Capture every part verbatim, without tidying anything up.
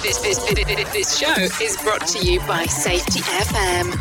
This, this, this, this show is brought to you by Safety F M.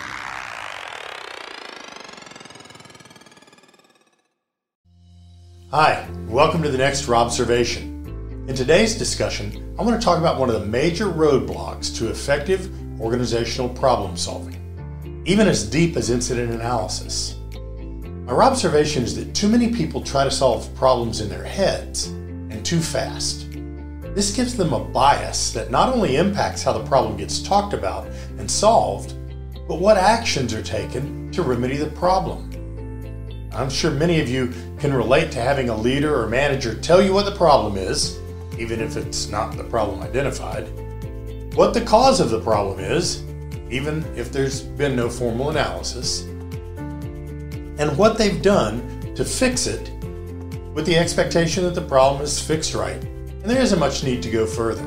Hi, welcome to the next Robservation. In today's discussion, I want to talk about one of the major roadblocks to effective organizational problem solving, even as deep as incident analysis. My Robservation is that too many people try to solve problems in their heads and too fast. This gives them a bias that not only impacts how the problem gets talked about and solved, but what actions are taken to remedy the problem. I'm sure many of you can relate to having a leader or manager tell you what the problem is, even if it's not the problem identified, what the cause of the problem is, even if there's been no formal analysis, and what they've done to fix it with the expectation that the problem is fixed right. And there isn't much need to go further.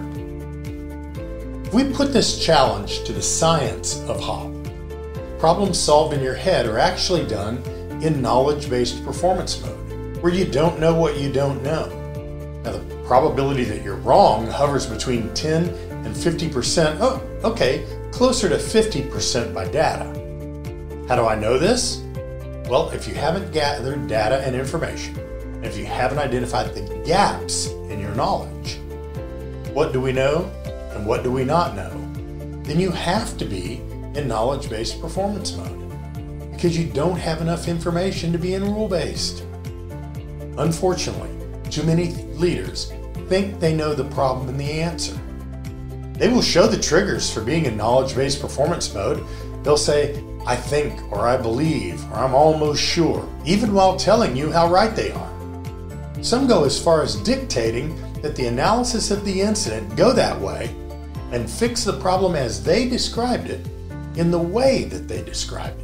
If we put this challenge to the science of HOP, problems solved in your head are actually done in knowledge-based performance mode, where you don't know what you don't know. Now, the probability that you're wrong hovers between ten and fifty percent. Oh, okay, closer to fifty percent by data. How do I know this? Well, if you haven't gathered data and information, and if you haven't identified the gaps in your knowledge, what do we know and what do we not know, then you have to be in knowledge-based performance mode because you don't have enough information to be in rule-based. Unfortunately, too many leaders think they know the problem and the answer. They will show the triggers for being in knowledge-based performance mode. They'll say, I think, or I believe, or I'm almost sure, even while telling you how right they are. Some go as far as dictating that the analysis of the incident go that way and fix the problem as they described it in the way that they described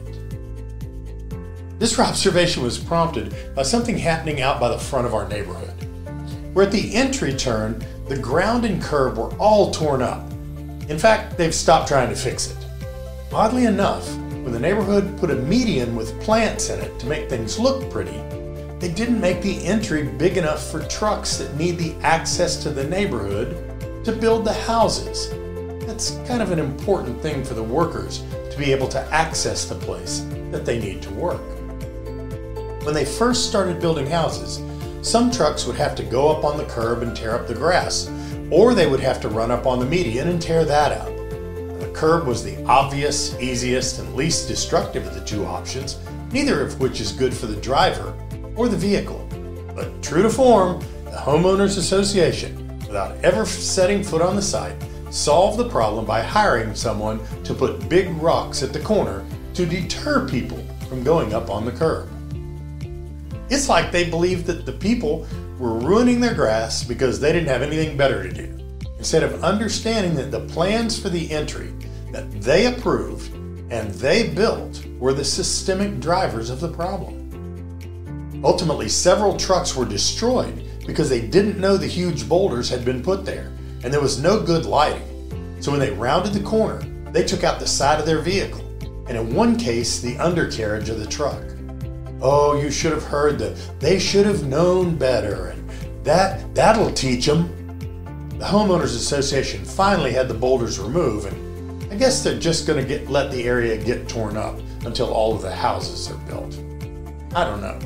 it. This observation was prompted by something happening out by the front of our neighborhood, where at the entry turn, the ground and curb were all torn up. In fact, they've stopped trying to fix it. Oddly enough, when the neighborhood put a median with plants in it to make things look pretty, they didn't make the entry big enough for trucks that need the access to the neighborhood to build the houses. That's kind of an important thing for the workers to be able to access the place that they need to work. When they first started building houses, some trucks would have to go up on the curb and tear up the grass, or they would have to run up on the median and tear that up. The curb was the obvious, easiest, and least destructive of the two options, neither of which is good for the driver or the vehicle. But true to form, the Homeowners Association, without ever setting foot on the site, solved the problem by hiring someone to put big rocks at the corner to deter people from going up on the curb. It's like they believed that the people were ruining their grass because they didn't have anything better to do, instead of understanding that the plans for the entry that they approved and they built were the systemic drivers of the problem. Ultimately, several trucks were destroyed because they didn't know the huge boulders had been put there, and there was no good lighting. So when they rounded the corner, they took out the side of their vehicle, and in one case, the undercarriage of the truck. Oh, you should have heard the, they should have known better, and that, that'll teach them. The Homeowners Association finally had the boulders removed, and I guess they're just going to get let the area get torn up until all of the houses are built. I don't know.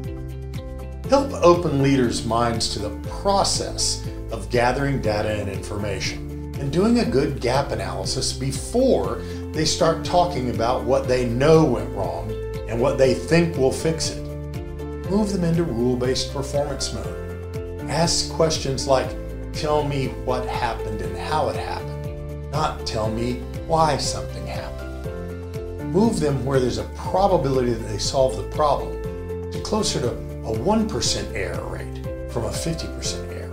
Help open leaders' minds to the process of gathering data and information and doing a good gap analysis before they start talking about what they know went wrong and what they think will fix it. Move them into rule-based performance mode. Ask questions like, tell me what happened and how it happened, not tell me why something happened. Move them where there's a probability that they solve the problem to closer to a one percent error rate from a fifty percent error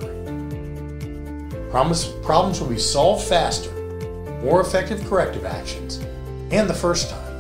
rate. Promise, problems will be solved faster, more effective corrective actions, and the first time.